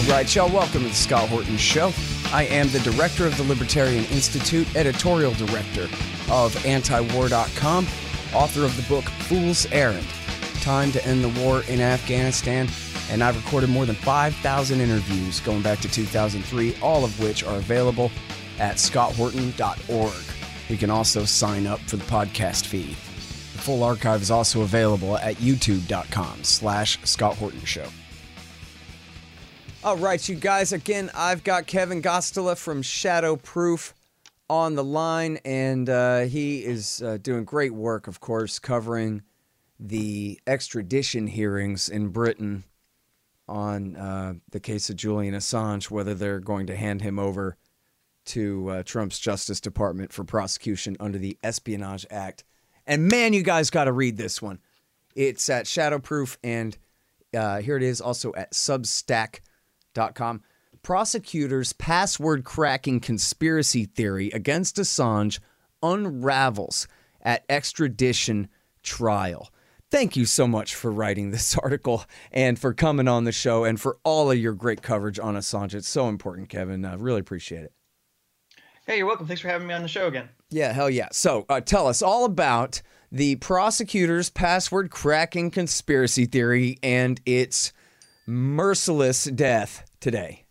right, y'all. Welcome to the Scott Horton Show. I am the director of the Libertarian Institute, editorial director of antiwar.com, author of the book Fool's Errand, Time to End the War in Afghanistan, and I've recorded more than 5,000 interviews going back to 2003, all of which are available at scotthorton.org. You can also sign up for the podcast feed. The full archive is also available at youtube.com/Scott Horton Show. All right, you guys, again, I've got Kevin Gostula from Shadowproof on the line, and he is doing great work, of course, covering the extradition hearings in Britain on the case of Julian Assange, whether they're going to hand him over to Trump's Justice Department for prosecution under the Espionage Act. And man, you guys got to read this one. It's at Shadowproof, and here it is also at Substack.com. Prosecutors' password cracking conspiracy theory against Assange unravels at extradition trial. Thank you so much for writing this article and for coming on the show and for all of your great coverage on Assange. It's so important, Kevin. I really appreciate it. Hey, you're welcome. Thanks for having me on the show again. Yeah, hell yeah. So tell us all about the prosecutors' password cracking conspiracy theory and its merciless death today.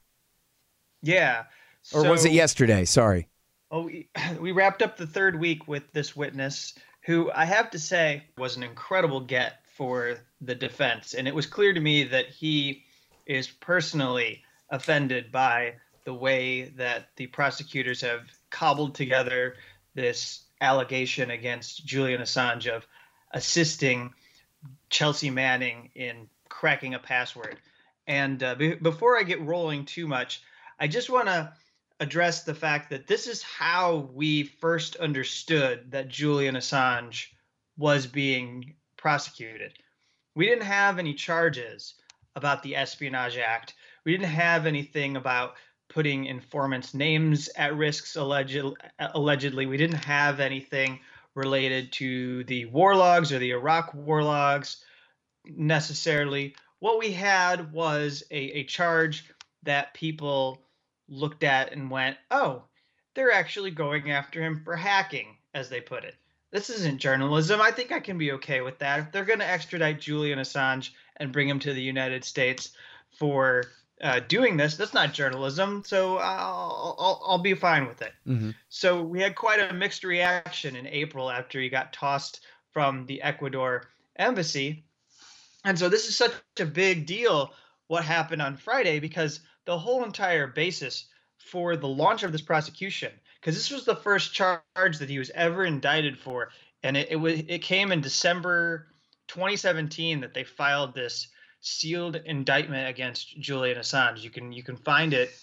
Yeah. Or was it yesterday? Sorry. Oh, we wrapped up the third week with this witness who I have to say was an incredible get for the defense. And it was clear to me that he is personally offended by the way that the prosecutors have cobbled together this allegation against Julian Assange of assisting Chelsea Manning in cracking a password. And before I get rolling too much, I just want to address the fact that this is how we first understood that Julian Assange was being prosecuted. We didn't have any charges about the Espionage Act. We didn't have anything about putting informants' names at risk allegedly. We didn't have anything related to the war logs or the Iraq war logs necessarily. What we had was a charge that people looked at and went, oh, they're actually going after him for hacking, as they put it. This isn't journalism. I think I can be okay with that. If they're going to extradite Julian Assange and bring him to the United States for doing this, that's not journalism. So I'll be fine with it. Mm-hmm. So we had quite a mixed reaction in April after he got tossed from the Ecuador embassy. And so this is such a big deal, what happened on Friday, because the whole entire basis for the launch of this prosecution, because this was the first charge that he was ever indicted for, and it came in December 2017 that they filed this sealed indictment against Julian Assange. You can find it.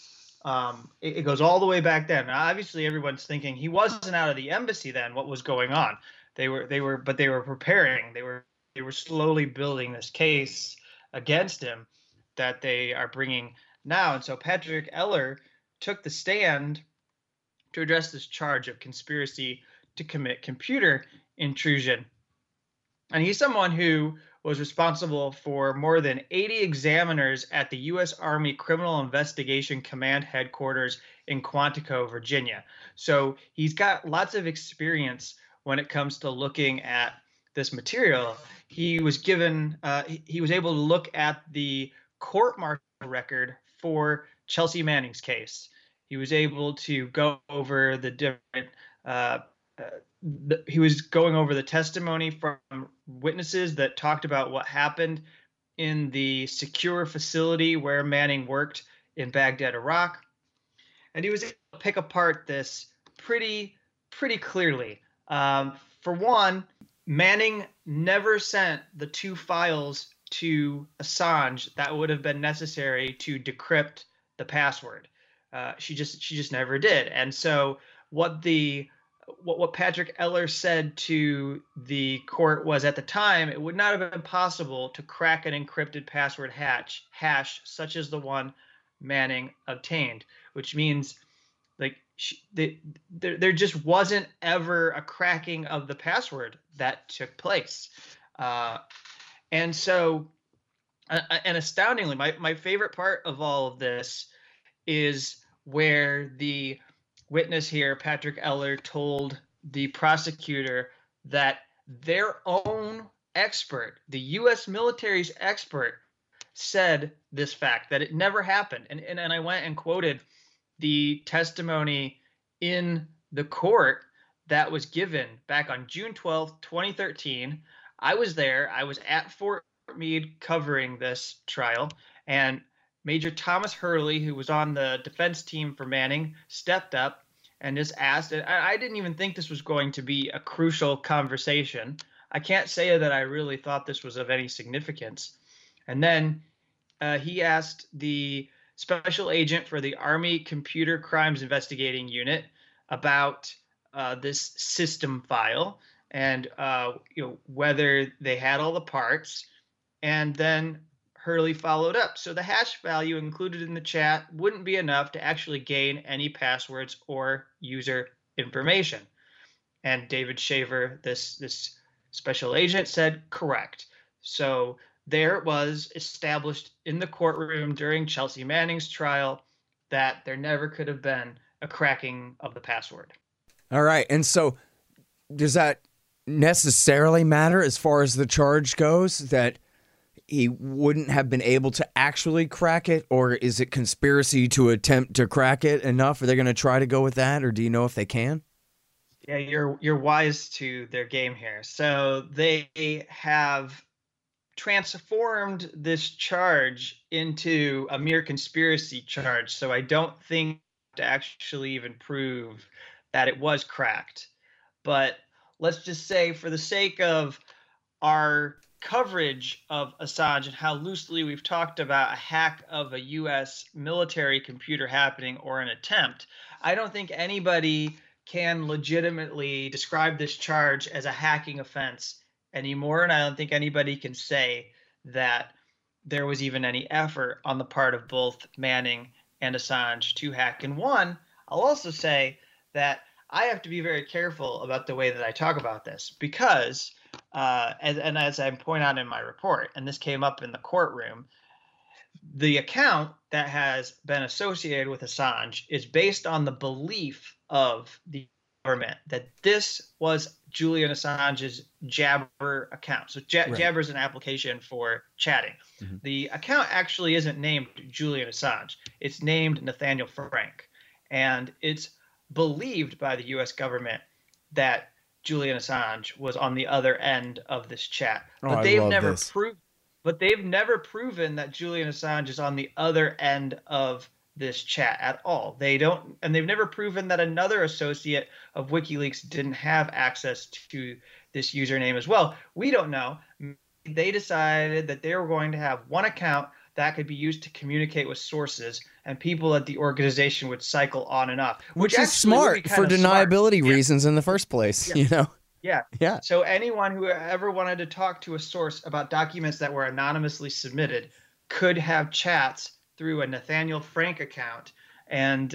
It goes all the way back then. Now, obviously, everyone's thinking he wasn't out of the embassy then. What was going on? They were preparing. They were slowly building this case against him that they are bringing now. And so Patrick Eller took the stand to address this charge of conspiracy to commit computer intrusion. And he's someone who was responsible for more than 80 examiners at the U.S. Army Criminal Investigation Command headquarters in Quantico, Virginia. So he's got lots of experience when it comes to looking at this material. He was given, he was able to look at the court-martial record for Chelsea Manning's case. He was able to go over the different, he was going over the testimony from witnesses that talked about what happened in the secure facility where Manning worked in Baghdad, Iraq. And he was able to pick apart this pretty clearly. For one, Manning never sent the two files to Assange that would have been necessary to decrypt the password. She just never did. And so what Patrick Eller said to the court was, at the time, it would not have been possible to crack an encrypted password hash such as the one Manning obtained, which means like there just wasn't ever a cracking of the password that took place. And so And astoundingly, my favorite part of all of this is where the witness here, Patrick Eller, told the prosecutor that their own expert, the U.S. military's expert, said this fact, that it never happened. And I went and quoted the testimony in the court that was given back on June 12th, 2013. I was there. I was at Fort Meade covering this trial, and Major Thomas Hurley, who was on the defense team for Manning, stepped up and just asked. And I didn't even think this was going to be a crucial conversation. I can't say that I really thought this was of any significance. And then he asked the special agent for the Army Computer Crimes Investigating Unit about this system file and whether they had all the parts. And then Hurley followed up. So the hash value included in the chat wouldn't be enough to actually gain any passwords or user information. And David Shaver, this special agent, said correct. So there it was, established in the courtroom during Chelsea Manning's trial, that there never could have been a cracking of the password. All right. And so does that necessarily matter as far as the charge goes, that he wouldn't have been able to actually crack it? Or is it conspiracy to attempt to crack it enough? Are they going to try to go with that? Or do you know if they can? Yeah, you're wise to their game here. So they have transformed this charge into a mere conspiracy charge. So I don't think to actually even prove that it was cracked. But let's just say, for the sake of our coverage of Assange and how loosely we've talked about a hack of a U.S. military computer happening, or an attempt, I don't think anybody can legitimately describe this charge as a hacking offense anymore. And I don't think anybody can say that there was even any effort on the part of both Manning and Assange to hack. And one, I'll also say that I have to be very careful about the way that I talk about this, because as I point out in my report, and this came up in the courtroom, the account that has been associated with Assange is based on the belief of the government that this was Julian Assange's Jabber account. So Jabber is an application for chatting. Mm-hmm. The account actually isn't named Julian Assange. It's named Nathaniel Frank. And it's believed by the U.S. government that Julian Assange was on the other end of this chat. But they've never proven that Julian Assange is on the other end of this chat at all. They've never proven that another associate of WikiLeaks didn't have access to this username as well. We don't know. They decided that they were going to have one account that could be used to communicate with sources, and people at the organization would cycle on and off. Which is smart for deniability reasons in the first place, Yeah. So anyone who ever wanted to talk to a source about documents that were anonymously submitted could have chats through a Nathaniel Frank account. And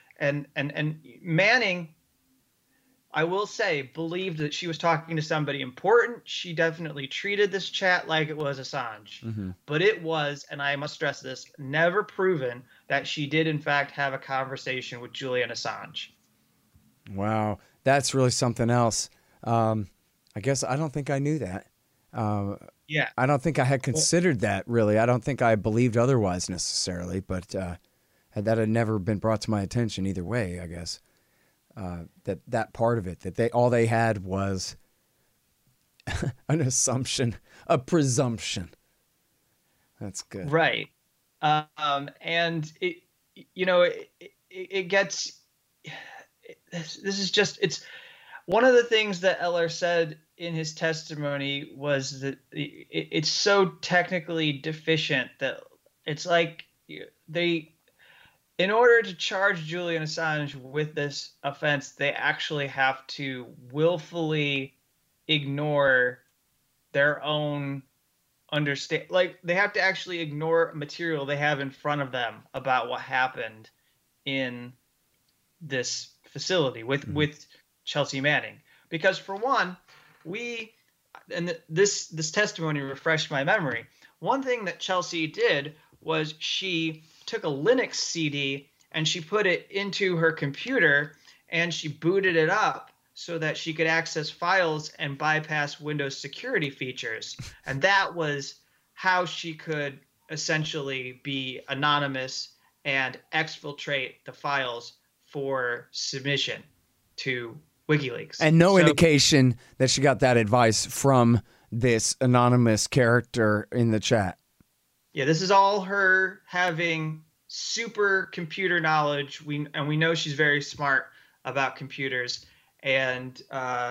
Manning, I will say, believed that she was talking to somebody important. She definitely treated this chat like it was Assange. Mm-hmm. But it was, and I must stress this, never proven that she did in fact have a conversation with Julian Assange. Wow, that's really something else. I guess I don't think I knew that. I don't think I had considered that, really. I don't think I believed otherwise necessarily, but that had never been brought to my attention either way, I guess. That part of it, that all they had was an assumption, a presumption. That's good. Right. And it gets, this is just, it's one of the things that Eller said in his testimony was that it's so technically deficient that it's like in order to charge Julian Assange with this offense, they actually have to willfully ignore their own they have to actually ignore material they have in front of them about what happened in this facility with Chelsea Manning. Because for one, this testimony refreshed my memory. one thing that Chelsea did was she took a Linux CD and she put it into her computer and she booted it up so that she could access files and bypass Windows security features. And that was how she could essentially be anonymous and exfiltrate the files for submission to WikiLeaks. And no indication that she got that advice from this anonymous character in the chat. Yeah, this is all her having super computer knowledge. We know she's very smart about computers, and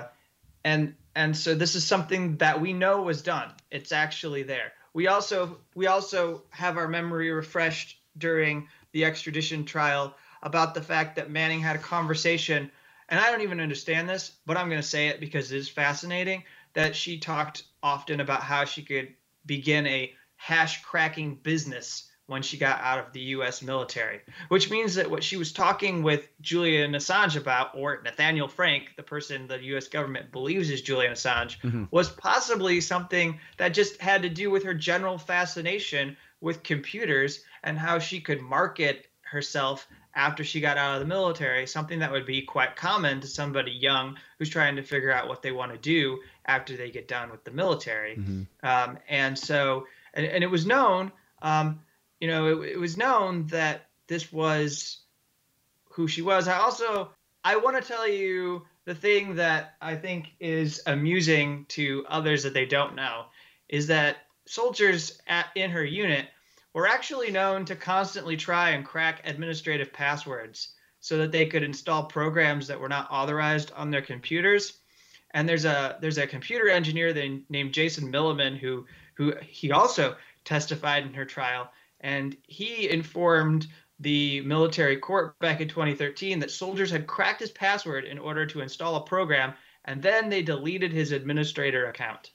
so this is something that we know was done. It's actually there. We also have our memory refreshed during the extradition trial about the fact that Manning had a conversation, and I don't even understand this, but I'm going to say it because it is fascinating, that she talked often about how she could begin a hash cracking business when she got out of the U.S. military, which means that what she was talking with Julian Assange about, or Nathaniel Frank, the person the U.S. government believes is Julian Assange, was possibly something that just had to do with her general fascination with computers and how she could market herself after she got out of the military, something that would be quite common to somebody young who's trying to figure out what they want to do after they get done with the military. And it was known, it was known that this was who she was. I want to tell you the thing that I think is amusing to others that they don't know is that soldiers in her unit were actually known to constantly try and crack administrative passwords so that they could install programs that were not authorized on their computers. And there's a computer engineer named Jason Milliman who he also testified in her trial, and he informed the military court back in 2013 that soldiers had cracked his password in order to install a program, and then they deleted his administrator account.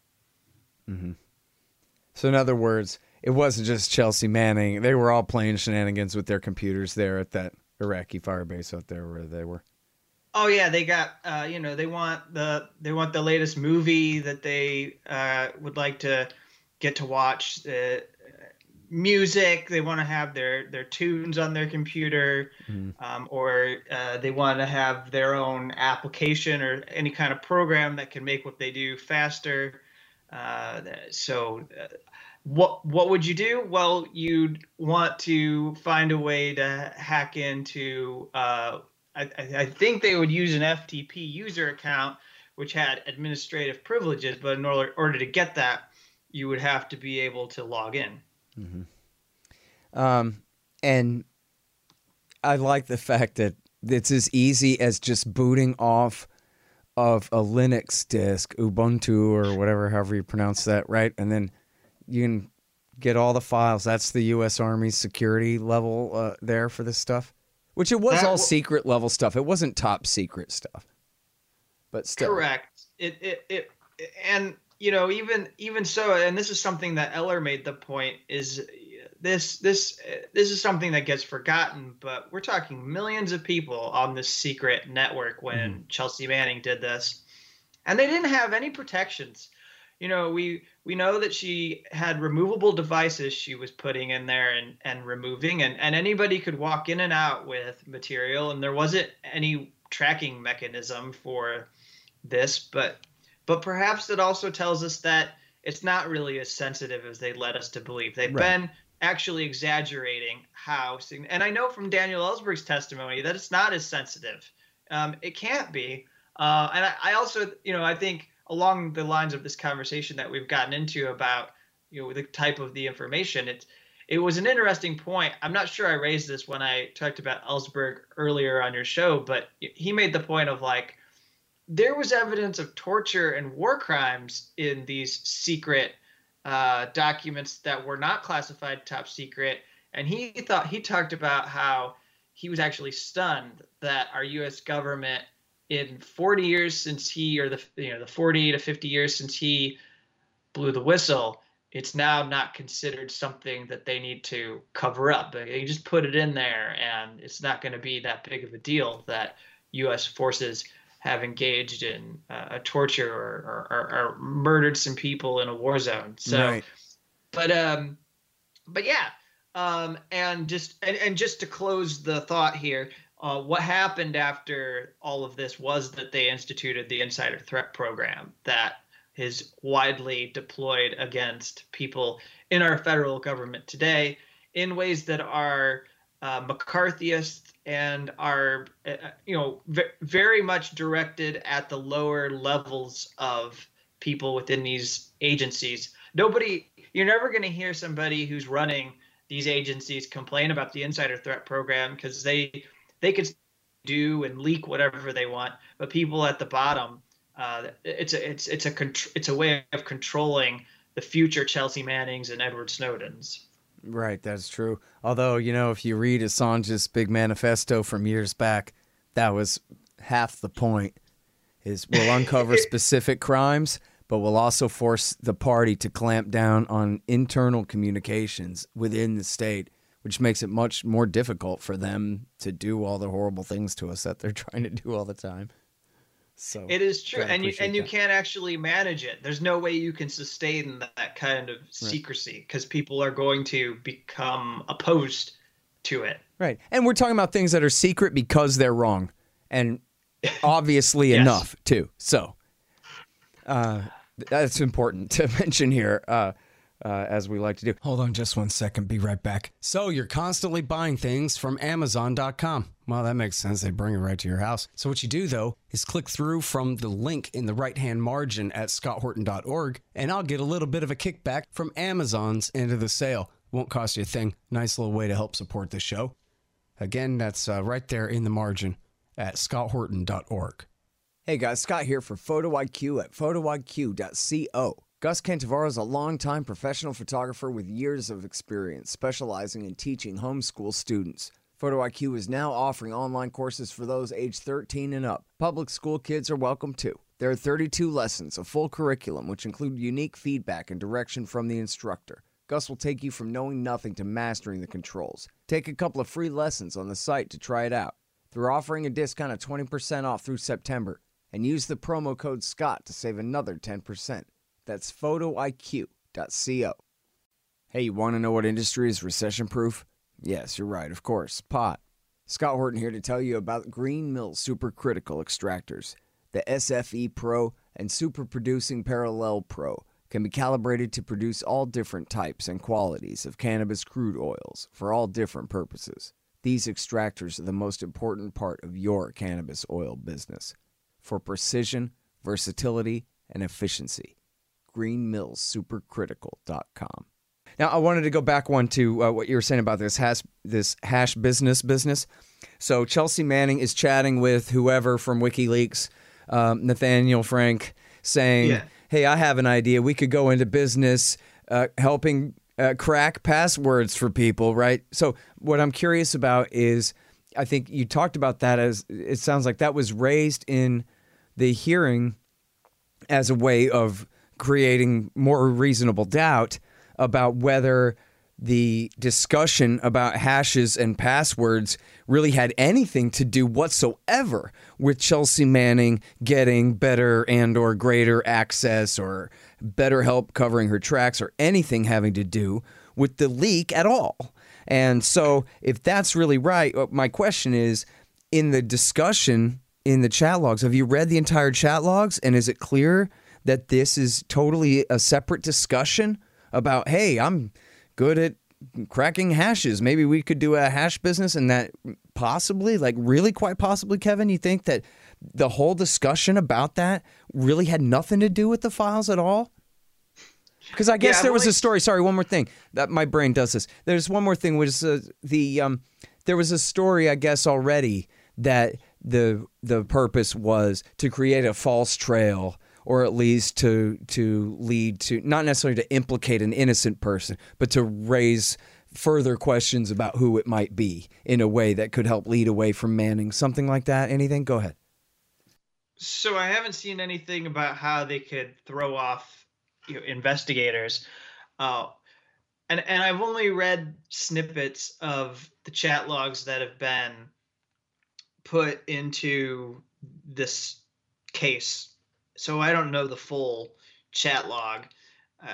So in other words, it wasn't just Chelsea Manning. They were all playing shenanigans with their computers there at that Iraqi firebase out there where they were. Oh yeah, they got they want the latest movie that they would like to get to watch. Music, they want to have their tunes on their computer, or they want to have their own application or any kind of program that can make what they do faster. What would you do? Well, you'd want to find a way to hack into I think they would use an FTP user account, which had administrative privileges, but in order to get that, you would have to be able to log in. And I like the fact that it's as easy as just booting off of a Linux disk, Ubuntu or whatever, however you pronounce that, right? And then you can get all the files. That's the U.S. Army's security level there for this stuff, which it was all secret level stuff. It wasn't top secret stuff, but still. Correct. And even so, and this is something that Eller made the point, is this is something that gets forgotten, but we're talking millions of people on this secret network when Chelsea Manning did this, and they didn't have any protections. We know that she had removable devices she was putting in there and removing, and anybody could walk in and out with material, and there wasn't any tracking mechanism for this, but perhaps it also tells us that it's not really as sensitive as they led us to believe. They've been actually exaggerating how, and I know from Daniel Ellsberg's testimony that it's not as sensitive. It can't be. And I also, I think along the lines of this conversation that we've gotten into about, the type of the information, it was an interesting point. I'm not sure I raised this when I talked about Ellsberg earlier on your show, but he made the point of there was evidence of torture and war crimes in these secret documents that were not classified top secret. And he talked about how he was actually stunned that our U.S. government, in 40 years since the 40 to 50 years since he blew the whistle, it's now not considered something that they need to cover up. They just put it in there, and it's not going to be that big of a deal that U.S. forces have engaged in a torture or murdered some people in a war zone. So But yeah, and just to close the thought here, what happened after all of this was that they instituted the Insider Threat Program that is widely deployed against people in our federal government today in ways that are McCarthyist and are very much directed at the lower levels of people within these agencies. You're never going to hear somebody who's running these agencies complain about the Insider Threat Program because they could do and leak whatever they want, but people at the bottom, it's a way of controlling the future Chelsea Mannings and Edward Snowdens. Right, that's true. Although, if you read Assange's big manifesto from years back, that was half the point, is we'll uncover specific crimes, but we'll also force the party to clamp down on internal communications within the state, which makes it much more difficult for them to do all the horrible things to us that they're trying to do all the time. So it is true, and you can't actually manage it. There's no way you can sustain that kind of secrecy because people are going to become opposed to it. Right, and we're talking about things that are secret because they're wrong, and obviously yes. Enough too. So that's important to mention here. As we like to do. Hold on just one second. Be right back. So you're constantly buying things from Amazon.com. Well, that makes sense. They bring it right to your house. So what you do, though, is click through from the link in the right-hand margin at scotthorton.org, and I'll get a little bit of a kickback from Amazon's end of the sale. Won't cost you a thing. Nice little way to help support the show. Again, that's right there in the margin at scotthorton.org. Hey guys, Scott here for Photo IQ at photoiq.co. Gus Cantavaro is a longtime professional photographer with years of experience specializing in teaching homeschool students. Photo IQ is now offering online courses for those age 13 and up. Public school kids are welcome too. There are 32 lessons, a full curriculum, which include unique feedback and direction from the instructor. Gus will take you from knowing nothing to mastering the controls. Take a couple of free lessons on the site to try it out. They're offering a discount of 20% off through September, and use the promo code SCOTT to save another 10%. That's photoiq.co. Hey, you want to know what industry is recession-proof? Yes, you're right, of course, pot. Scott Horton here to tell you about Green Mill Supercritical Extractors. The SFE Pro and Super Producing Parallel Pro can be calibrated to produce all different types and qualities of cannabis crude oils for all different purposes. These extractors are the most important part of your cannabis oil business for precision, versatility, and efficiency. greenmillsupercritical.com. Now, I wanted to go back to what you were saying about this hash business. So Chelsea Manning is chatting with whoever from WikiLeaks, Nathaniel Frank, saying, hey, I have an idea. We could go into business helping crack passwords for people, right? So what I'm curious about is, I think you talked about that as, it sounds like that was raised in the hearing as a way of creating more reasonable doubt about whether the discussion about hashes and passwords really had anything to do whatsoever with Chelsea Manning getting better and or greater access or better help covering her tracks or anything having to do with the leak at all. And so if that's really right, my question is, in the discussion in the chat logs, have you read the entire chat logs? And is it clear that this is totally a separate discussion about, hey, I'm good at cracking hashes. Maybe we could do a hash business, and that possibly, like really quite possibly, Kevin, you think that the whole discussion about that really had nothing to do with the files at all? Because I guess there was a story. Sorry, one more thing. That my brain does this. There's one more thing, which is there was a story, I guess, already that the purpose was to create a false trail, or at least to lead to, not necessarily to implicate an innocent person, but to raise further questions about who it might be in a way that could help lead away from Manning. Something like that. Anything? Go ahead. So I haven't seen anything about how they could throw off investigators. And I've only read snippets of the chat logs that have been put into this case. So I don't know the full chat log.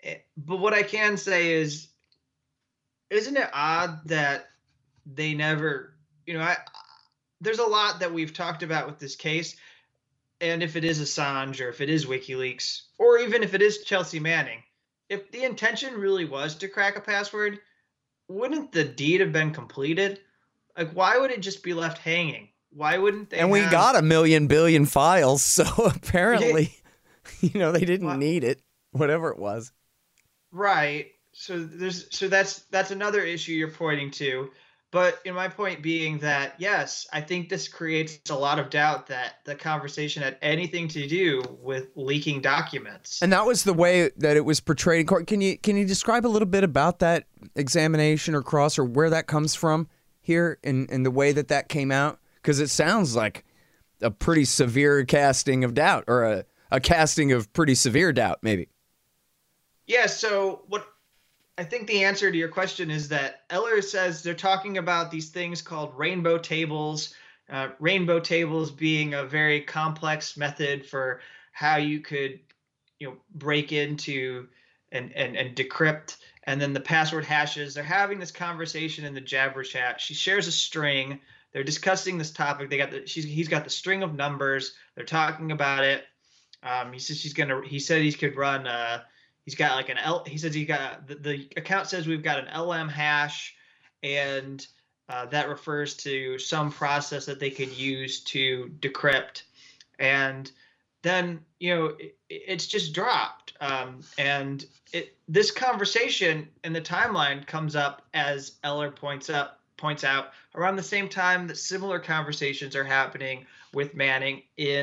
But what I can say is, isn't it odd that they never, there's a lot that we've talked about with this case, and if it is Assange or if it is WikiLeaks or even if it is Chelsea Manning, if the intention really was to crack a password, wouldn't the deed have been completed? Like, why would it just be left hanging? Why wouldn't they? And we got 1 billion files, so apparently, they didn't need it, whatever it was. Right. So that's another issue you're pointing to. But in my point being that, yes, I think this creates a lot of doubt that the conversation had anything to do with leaking documents. And that was the way that it was portrayed in court. Can you describe a little bit about that examination or cross, or where that comes from here in the way that came out? Because it sounds like a pretty severe casting of doubt, or a casting of pretty severe doubt, maybe. Yeah, so what I think the answer to your question is that Eller says they're talking about these things called rainbow tables, being a very complex method for how you could, break into and decrypt, and then the password hashes. They're having this conversation in the Jabber chat. She shares a string. They're discussing this topic. He's got the string of numbers. They're talking about it. He says he said he could run. He's got like he says he got the account says we've got an LM hash, and that refers to some process that they could use to decrypt. And then, it's just dropped. And this conversation in the timeline comes up, as Eller points out, around the same time that similar conversations are happening with Manning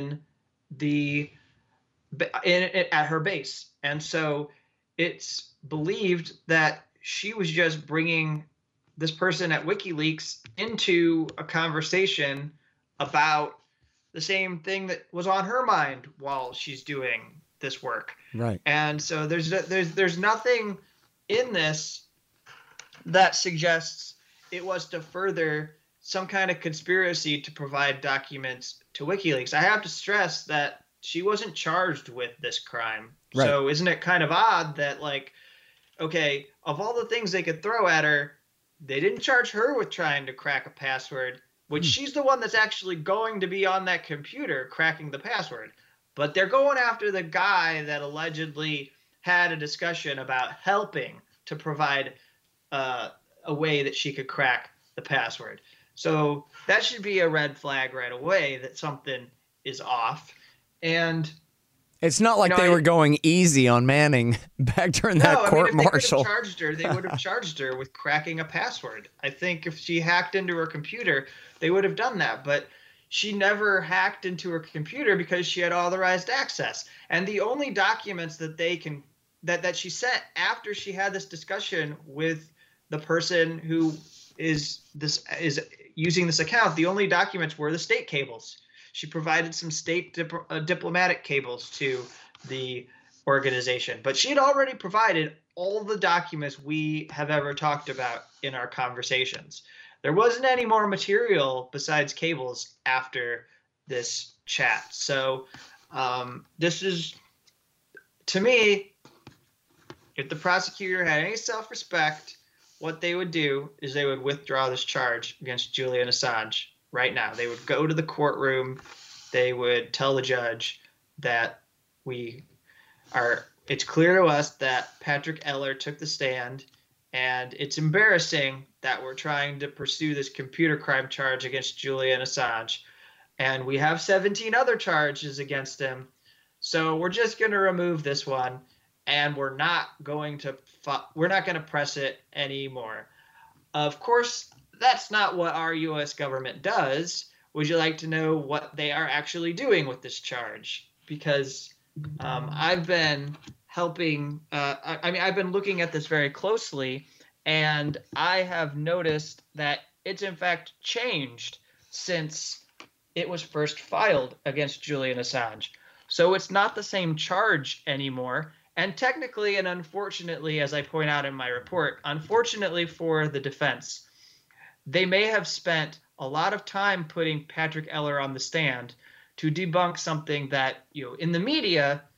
at her base. And so it's believed that she was just bringing this person at WikiLeaks into a conversation about the same thing that was on her mind while she's doing this work. Right. And so there's nothing in this that suggests it was to further some kind of conspiracy to provide documents to WikiLeaks. I have to stress that she wasn't charged with this crime. Right. So isn't it kind of odd that, like, okay, of all the things they could throw at her, they didn't charge her with trying to crack a password, which she's the one that's actually going to be on that computer cracking the password. But they're going after the guy that allegedly had a discussion about helping to provide a way that she could crack the password. So that should be a red flag right away that something is off. And it's not like they were going easy on Manning back during that court martial. They would have charged her with cracking a password. I think if she hacked into her computer, they would have done that. But she never hacked into her computer because she had authorized access. And the only documents that that she sent after she had this discussion with the person who is using this account, the only documents were the state cables. She provided some state diplomatic cables to the organization, but she had already provided all the documents we have ever talked about in our conversations. There wasn't any more material besides cables after this chat. So this is, to me, if the prosecutor had any self-respect, what they would do is they would withdraw this charge against Julian Assange right now. They would go to the courtroom. They would tell the judge that it's clear to us that Patrick Eller took the stand, and it's embarrassing that we're trying to pursue this computer crime charge against Julian Assange. And we have 17 other charges against him. So we're just going to remove this one, and we're not going to press it anymore. Of course, that's not what our U.S. government does. Would you like to know what they are actually doing with this charge? Because I've been helping. I've been looking at this very closely, and I have noticed that it's in fact changed since it was first filed against Julian Assange. So it's not the same charge anymore. And technically and unfortunately, as I point out in my report, unfortunately for the defense, they may have spent a lot of time putting Patrick Eller on the stand to debunk something that, in the media,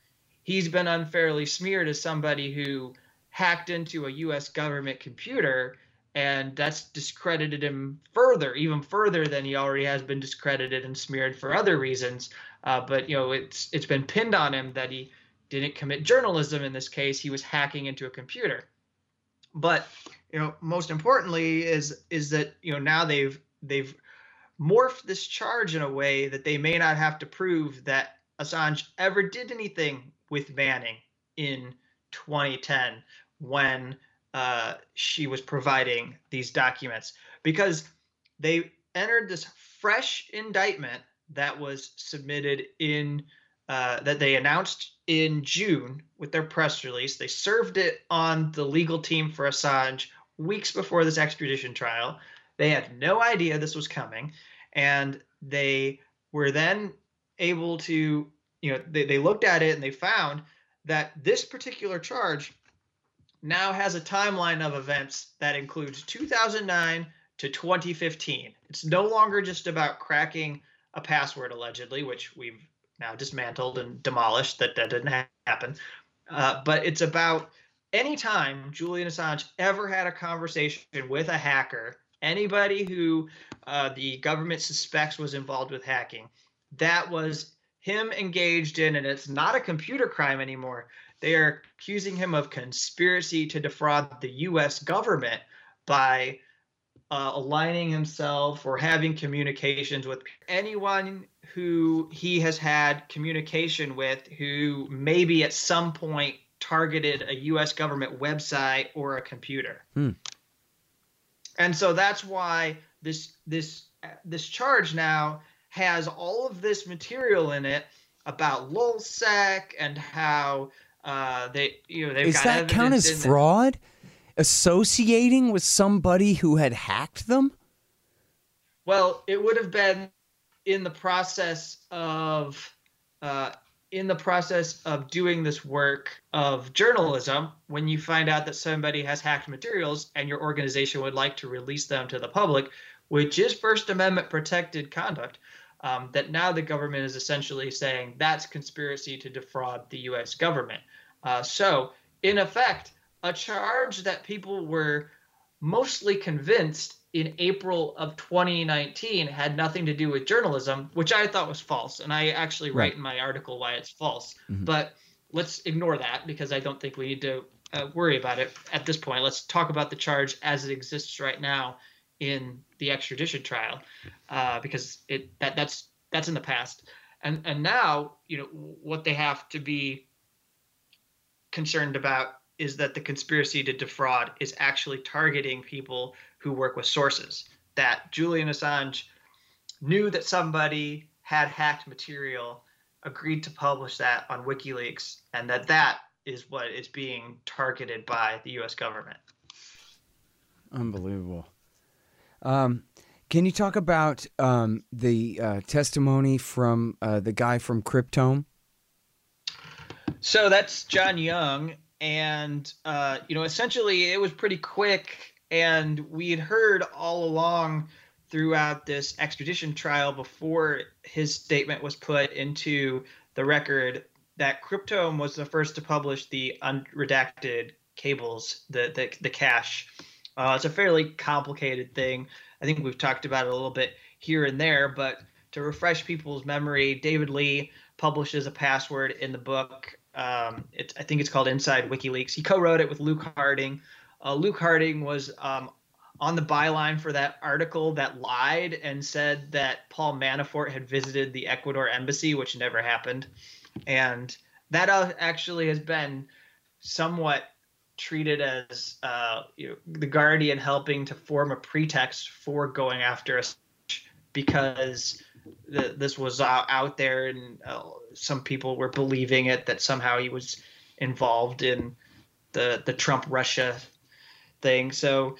he's been unfairly smeared as somebody who hacked into a U.S. government computer, and that's discredited him further, even further than he already has been discredited and smeared for other reasons. But it's been pinned on him that he didn't commit journalism in this case. He was hacking into a computer. But most importantly is that now they've morphed this charge in a way that they may not have to prove that Assange ever did anything with Manning in 2010 when she was providing these documents, because they entered this fresh indictment that was submitted that they announced in June with their press release. They served it on the legal team for Assange weeks before this extradition trial. They had no idea this was coming, and they were then able to, they looked at it and they found that this particular charge now has a timeline of events that includes 2009 to 2015. It's no longer just about cracking a password, allegedly, which we've now dismantled and demolished. That didn't happen. But it's about any time Julian Assange ever had a conversation with a hacker, anybody who the government suspects was involved with hacking, that was him engaged in, and it's not a computer crime anymore. They are accusing him of conspiracy to defraud the U.S. government by aligning himself or having communications with anyone who he has had communication with who maybe at some point targeted a U.S. government website or a computer. And so that's why this charge now has all of this material in it about LulzSec and how they've Does got that count as fraud? Associating with somebody who had hacked them? Well, it would have been in the process of doing this work of journalism, when you find out that somebody has hacked materials and your organization would like to release them to the public, which is First Amendment protected conduct, that now the government is essentially saying that's conspiracy to defraud the U.S. government. So, in effect, a charge that people were mostly convinced in April of 2019 had nothing to do with journalism, which I thought was false. And I actually write in my article why it's false. Mm-hmm. But let's ignore that because I don't think we need to worry about it at this point. Let's talk about the charge as it exists right now in the extradition trial, because that's in the past. And now, what they have to be concerned about is that the conspiracy to defraud is actually targeting people who work with sources. That Julian Assange knew that somebody had hacked material, agreed to publish that on WikiLeaks, and that is what is being targeted by the U.S. government. Unbelievable. Can you talk about the testimony from the guy from Cryptome? So that's John Young. And, essentially it was pretty quick, and we had heard all along throughout this extradition trial before his statement was put into the record that Cryptome was the first to publish the unredacted cables, the cache. It's a fairly complicated thing. I think we've talked about it a little bit here and there, but to refresh people's memory, David Lee publishes a password in the book. I think it's called Inside WikiLeaks. He co-wrote it with Luke Harding. Luke Harding was on the byline for that article that lied and said that Paul Manafort had visited the Ecuador embassy, which never happened. And that actually has been somewhat treated as the Guardian helping to form a pretext for going after us, because this was out there, and some people were believing it, that somehow he was involved in the Trump-Russia thing. So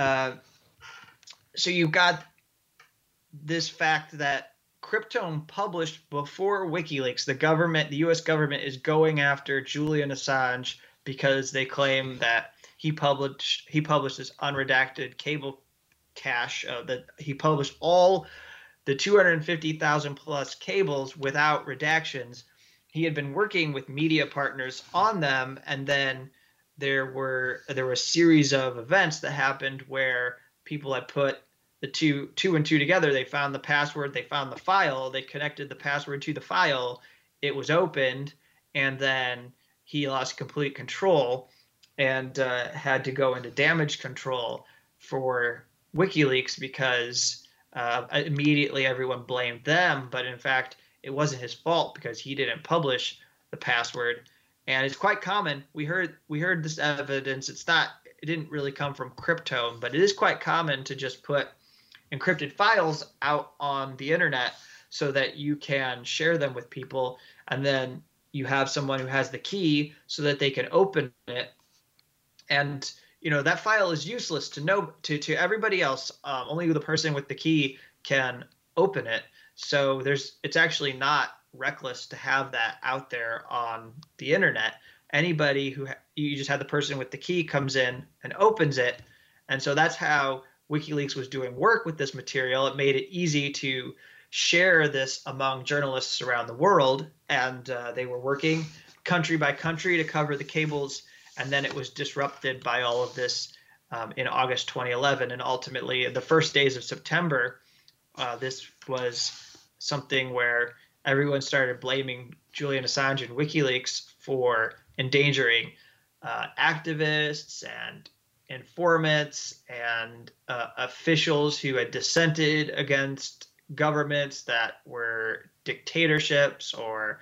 you've got this fact that Cryptome published before WikiLeaks. The U.S. government is going after Julian Assange because they claim that he published this unredacted cable cache, that he published all the 250,000 plus cables without redactions. he had been working with media partners on them, and then there were a series of events that happened where people had put the two and two together. They found the password, they found the file, they connected the password to the file, it was opened, and then he lost complete control and had to go into damage control for WikiLeaks because immediately everyone blamed them, but in fact it wasn't his fault because he didn't publish the password. And it's quite common. We heard this evidence. It didn't really come from Cryptome, but it is quite common to just put encrypted files out on the internet so that you can share them with people, and then you have someone who has the key so that they can open it. And that file is useless to everybody else. Only the person with the key can open it. So it's actually not reckless to have that out there on the internet. Anybody you just have the person with the key comes in and opens it. And so that's how WikiLeaks was doing work with this material. It made it easy to share this among journalists around the world. And they were working country by country to cover the cables. And then it was disrupted by all of this in August 2011. And ultimately, in the first days of September, this was something where everyone started blaming Julian Assange and WikiLeaks for endangering activists and informants and officials who had dissented against governments that were dictatorships, or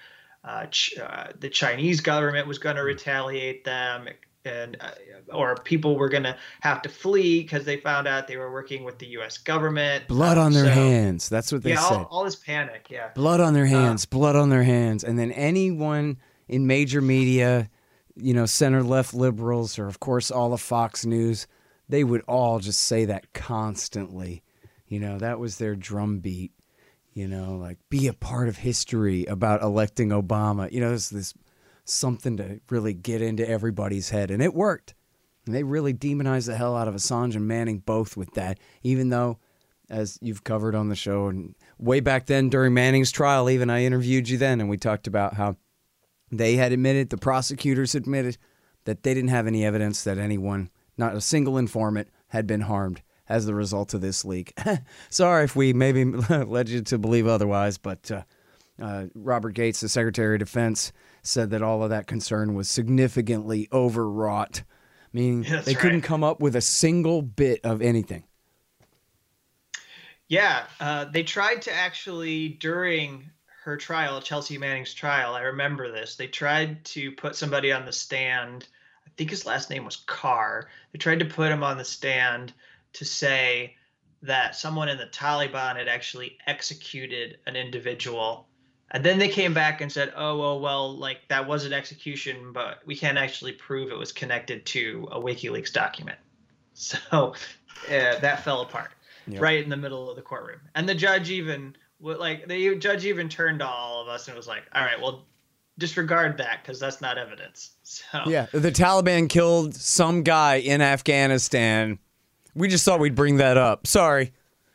the Chinese government was going to retaliate them, and or people were going to have to flee because they found out they were working with the U.S. government. Blood on their hands. That's what they said. All this panic. Yeah. Blood on their hands. Blood on their hands. And then anyone in major media, center-left liberals, or of course all of Fox News, they would all just say that constantly. That was their drumbeat. Like, be a part of history about electing Obama. This something to really get into everybody's head. And it worked. And they really demonized the hell out of Assange and Manning both with that, even though, as you've covered on the show, and way back then during Manning's trial, even I interviewed you then, and we talked about how they had admitted, the prosecutors admitted, that they didn't have any evidence that anyone, not a single informant, had been harmed as the result of this leak. Sorry if we maybe led you to believe otherwise, but Robert Gates, the Secretary of Defense, said that all of that concern was significantly overwrought, meaning they couldn't come up with a single bit of anything. Yeah, they tried to actually, during her trial, Chelsea Manning's trial, I remember this, they tried to put somebody on the stand. I think his last name was Carr. They tried to put him on the stand to say that someone in the Taliban had actually executed an individual. And then they came back and said, oh, well, like, that was an execution, but we can't actually prove it was connected to a WikiLeaks document. So that fell apart right in the middle of the courtroom. And the judge even turned to all of us and was like, all right, well, disregard that because that's not evidence. So yeah, the Taliban killed some guy in Afghanistan. We just thought we'd bring that up. Sorry.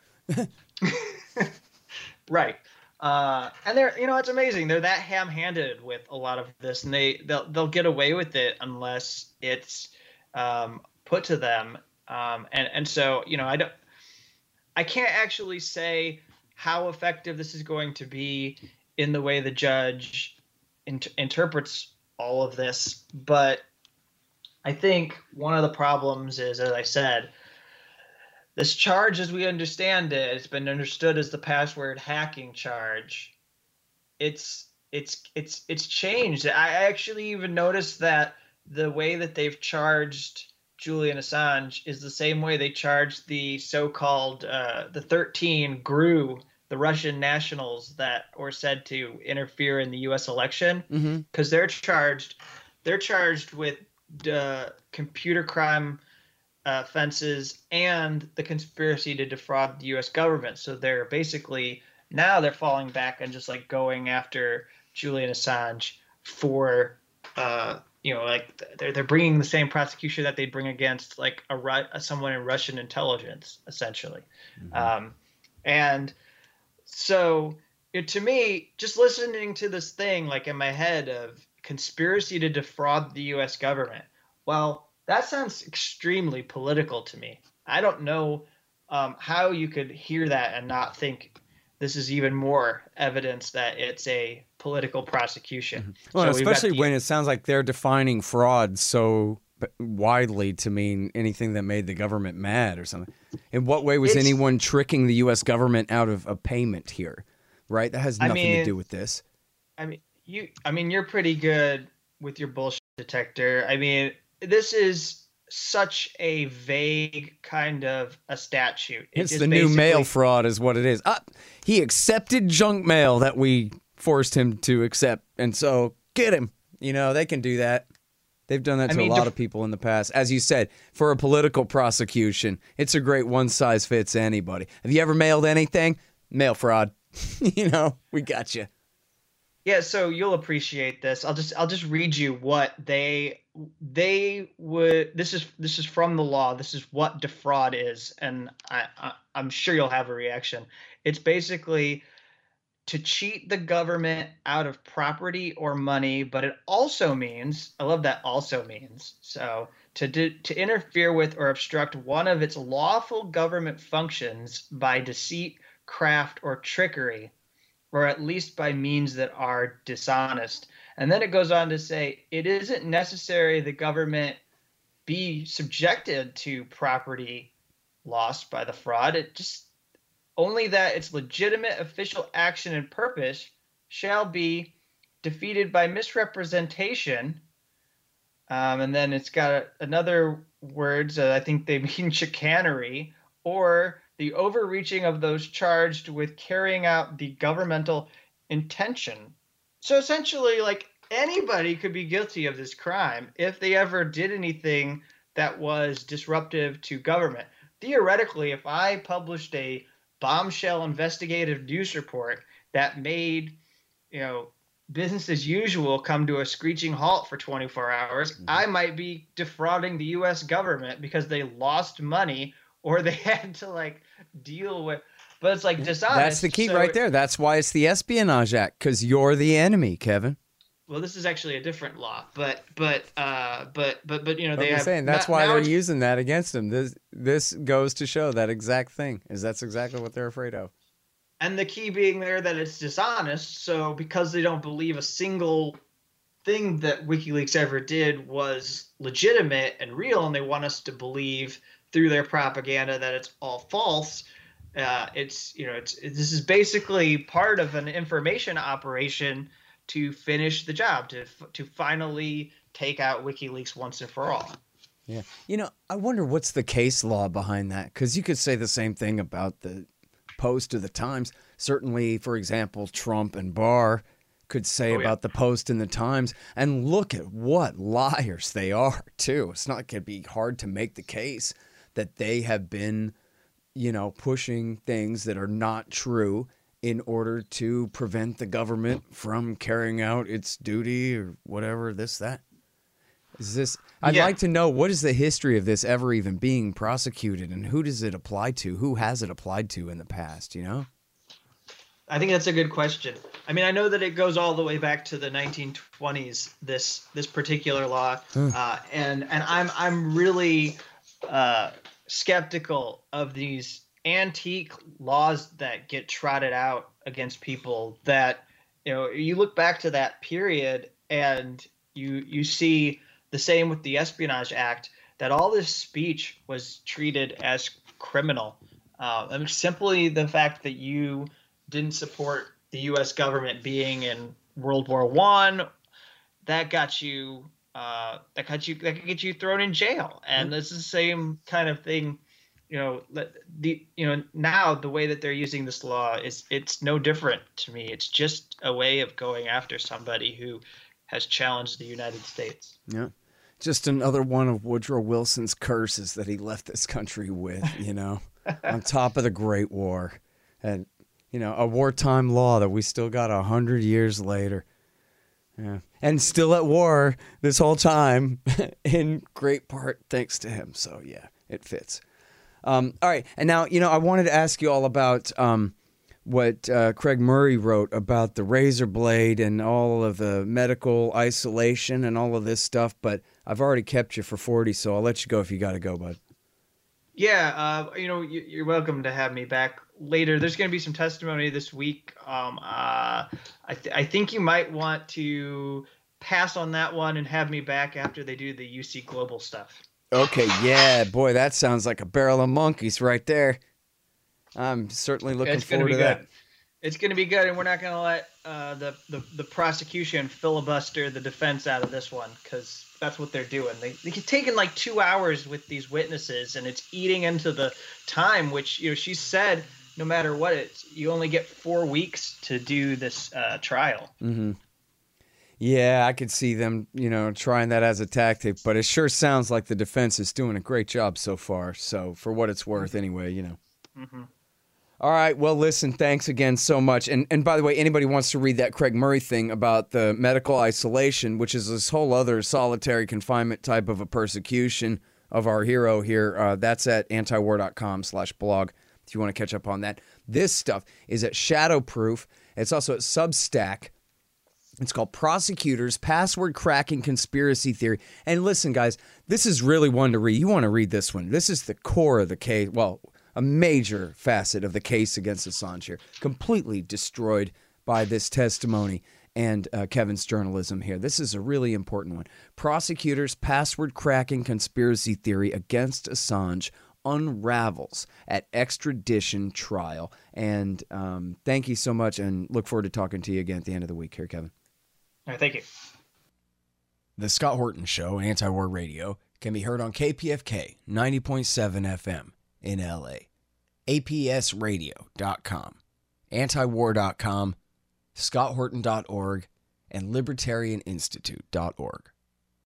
Right. And they're, it's amazing. They're that ham-handed with a lot of this, and they'll get away with it unless it's put to them. And so, I can't actually say how effective this is going to be in the way the judge interprets all of this, but I think one of the problems is, as I said, this charge, as we understand it, it's been understood as the password hacking charge. It's changed. I actually even noticed that the way that they've charged Julian Assange is the same way they charged the so-called the 13 GRU, the Russian nationals that were said to interfere in the U.S. election, because they're charged with computer crime offenses and the conspiracy to defraud the U.S. government. So they're basically now they're falling back and just like going after Julian Assange for they're bringing the same prosecution that they'd bring against like someone in Russian intelligence, essentially. And so to me, just listening to this thing like in my head of conspiracy to defraud the U.S. government, well, that sounds extremely political to me. I don't know how you could hear that and not think this is even more evidence that it's a political prosecution. Well, So we've got especially when it sounds like they're defining fraud so widely to mean anything that made the government mad or something. In what way was anyone tricking the U.S. government out of a payment here? Right? That has nothing to do with this. You're pretty good with your bullshit detector. I mean, this is such a vague kind of a statute. It's the new mail fraud is what it is. He accepted junk mail that we forced him to accept, and so get him. You know, they can do that. They've done that to a lot of people in the past. As you said, for a political prosecution, it's a great one-size-fits-anybody. Have you ever mailed anything? Mail fraud. You know, we got you. Yeah, so you'll appreciate this. I'll just read you what they would. This is from the law. This is what defraud is, and I'm sure you'll have a reaction. It's basically to cheat the government out of property or money, but it also means, I love that also means, so to interfere with or obstruct one of its lawful government functions by deceit, craft, or trickery, or at least by means that are dishonest. And then it goes on to say, it isn't necessary the government be subjected to property loss by the fraud. It just only that its legitimate official action and purpose shall be defeated by misrepresentation. And then it's got another words, I think they mean chicanery, or the overreaching of those charged with carrying out the governmental intention. So essentially, like, anybody could be guilty of this crime if they ever did anything that was disruptive to government. Theoretically, if I published a bombshell investigative news report that made, business as usual come to a screeching halt for 24 hours, I might be defrauding the U.S. government because they lost money or they had to deal with, but it's dishonest. That's the key right there. That's why it's the Espionage Act, because you're the enemy, Kevin. Well, this is actually a different law, but they have saying that's why they're using that against him. This goes to show that exact thing. That's exactly what they're afraid of. And the key being there that it's dishonest. So because they don't believe a single thing that WikiLeaks ever did was legitimate and real, and they want us to believe through their propaganda that it's all false. This is basically part of an information operation to finish the job, to finally take out WikiLeaks once and for all. Yeah. I wonder what's the case law behind that, because you could say the same thing about the Post or the Times. Certainly, for example, Trump and Barr could say about the Post and the Times, and look at what liars they are, too. It's not going to be hard to make the case that they have been, pushing things that are not true in order to prevent the government from carrying out its duty or whatever, that. I'd like to know, what is the history of this ever even being prosecuted, and who does it apply to? Who has it applied to in the past, I think that's a good question. I mean, I know that it goes all the way back to the 1920s, this particular law, and I'm really skeptical of these antique laws that get trotted out against people that, you look back to that period and you see the same with the Espionage Act, that all this speech was treated as criminal. Simply the fact that you didn't support the U.S. government being in World War I, that got you that could get you thrown in jail. And it's the same kind of thing. Now the way that they're using this law it's no different to me. It's just a way of going after somebody who has challenged the United States. Yeah. Just another one of Woodrow Wilson's curses that he left this country with, on top of the Great War. And, a wartime law that we still got 100 years later. Yeah. And still at war this whole time, in great part thanks to him. So, yeah, it fits. All right. And now, I wanted to ask you all about what Craig Murray wrote about the razor blade and all of the medical isolation and all of this stuff, but I've already kept you for 40, so I'll let you go if you got to go, bud. Yeah, you're welcome to have me back later. There's going to be some testimony this week. I think you might want to pass on that one and have me back after they do the UC Global stuff. Okay, yeah, boy, that sounds like a barrel of monkeys right there. I'm certainly looking forward to that. It's going to be good, and we're not going to let the prosecution filibuster the defense out of this one, because that's what they're doing. They get taken like 2 hours with these witnesses, and it's eating into the time, which, she said no matter what, you only get 4 weeks to do this trial. Mm-hmm. Yeah, I could see them, trying that as a tactic, but it sure sounds like the defense is doing a great job so far. So for what it's worth, anyway, Mm-hmm. All right. Well, listen, thanks again so much. And by the way, anybody wants to read that Craig Murray thing about the medical isolation, which is this whole other solitary confinement type of a persecution of our hero here, that's at antiwar.com/blog if you want to catch up on that. This stuff is at Shadowproof. It's also at Substack. It's called Prosecutors, Password Cracking Conspiracy Theory. And listen, guys, this is really one to read. You want to read this one. This is the core of the case. Well, a major facet of the case against Assange here, completely destroyed by this testimony and Kevin's journalism here. This is a really important one. Prosecutors' password cracking conspiracy theory against Assange unravels at extradition trial. And thank you so much, and look forward to talking to you again at the end of the week here, Kevin. All right, thank you. The Scott Horton Show, Anti-War Radio, can be heard on KPFK 90.7 FM. in LA. APSradio.com, antiwar.com, scotthorton.org, and libertarianinstitute.org.